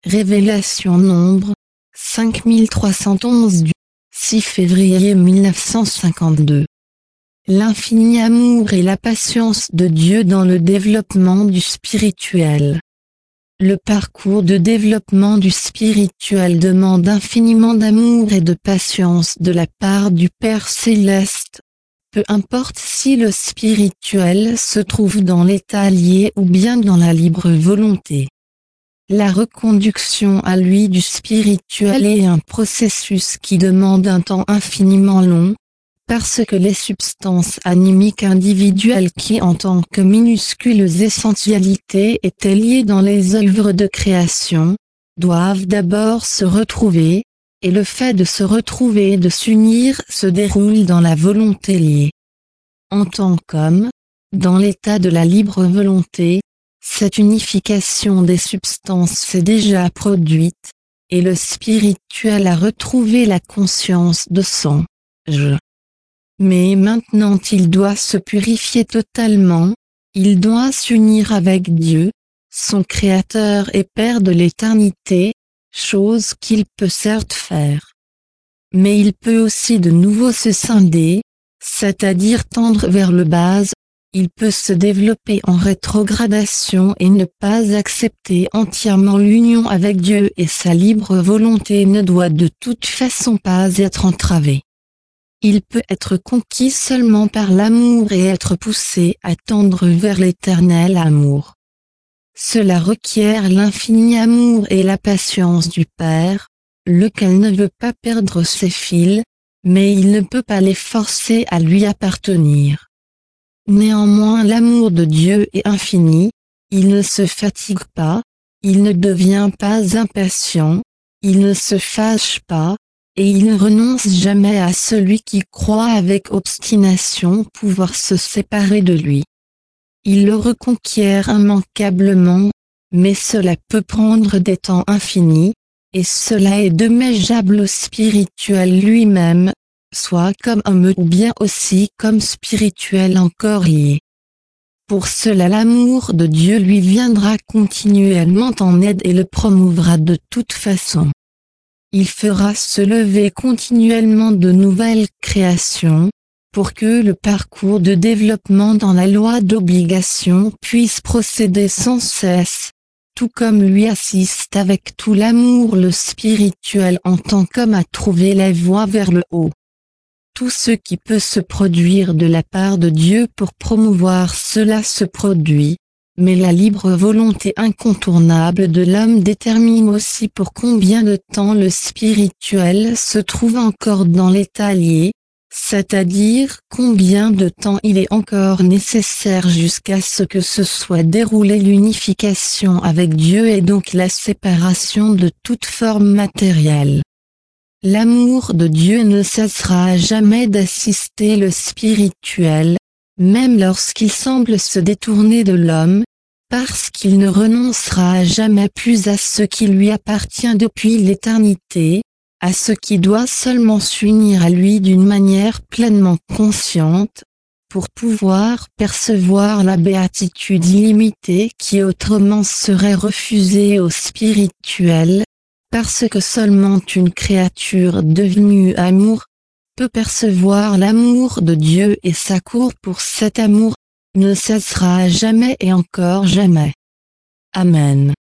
Révélation Nombre 5311 du 6 février 1952. L'infini amour et la patience de Dieu dans le développement du spirituel. Le parcours de développement du spirituel demande infiniment d'amour et de patience de la part du Père Céleste. Peu importe si le spirituel se trouve dans l'état lié ou bien dans la libre volonté. La reconduction à lui du spirituel est un processus qui demande un temps infiniment long, parce que les substances animiques individuelles qui en tant que minuscules essentialités étaient liées dans les œuvres de création, doivent d'abord se retrouver, et le fait de se retrouver et de s'unir se déroule dans la volonté liée. En tant qu'homme, dans l'état de la libre volonté, cette unification des substances s'est déjà produite, et le spirituel a retrouvé la conscience de son « je ». Mais maintenant il doit se purifier totalement, il doit s'unir avec Dieu, son Créateur et Père de l'éternité, chose qu'il peut certes faire. Mais il peut aussi de nouveau se scinder, c'est-à-dire tendre vers le bas. Il peut se développer en rétrogradation et ne pas accepter entièrement l'union avec Dieu et sa libre volonté ne doit de toute façon pas être entravée. Il peut être conquis seulement par l'amour et être poussé à tendre vers l'éternel amour. Cela requiert l'infini amour et la patience du Père, lequel ne veut pas perdre ses fils, mais il ne peut pas les forcer à lui appartenir. Néanmoins l'amour de Dieu est infini, il ne se fatigue pas, il ne devient pas impatient, il ne se fâche pas, et il ne renonce jamais à celui qui croit avec obstination pouvoir se séparer de lui. Il le reconquiert immanquablement, mais cela peut prendre des temps infinis, et cela est dommageable au spirituel lui-même, soit comme homme ou bien aussi comme spirituel encore lié. Pour cela l'amour de Dieu lui viendra continuellement en aide et le promouvra de toute façon. Il fera se lever continuellement de nouvelles créations, pour que le parcours de développement dans la loi d'obligation puisse procéder sans cesse, tout comme lui assiste avec tout l'amour le spirituel en tant qu'homme à trouver la voie vers le haut. Tout ce qui peut se produire de la part de Dieu pour promouvoir cela se produit, mais la libre volonté incontournable de l'homme détermine aussi pour combien de temps le spirituel se trouve encore dans l'état lié, c'est-à-dire combien de temps il est encore nécessaire jusqu'à ce que se soit déroulée l'unification avec Dieu et donc la séparation de toute forme matérielle. L'amour de Dieu ne cessera jamais d'assister le spirituel, même lorsqu'il semble se détourner de l'homme, parce qu'il ne renoncera jamais plus à ce qui lui appartient depuis l'éternité, à ce qui doit seulement s'unir à lui d'une manière pleinement consciente, pour pouvoir percevoir la béatitude illimitée qui autrement serait refusée au spirituel, parce que seulement une créature devenue amour peut percevoir l'amour de Dieu et sa cour pour cet amour ne cessera jamais et encore jamais. Amen.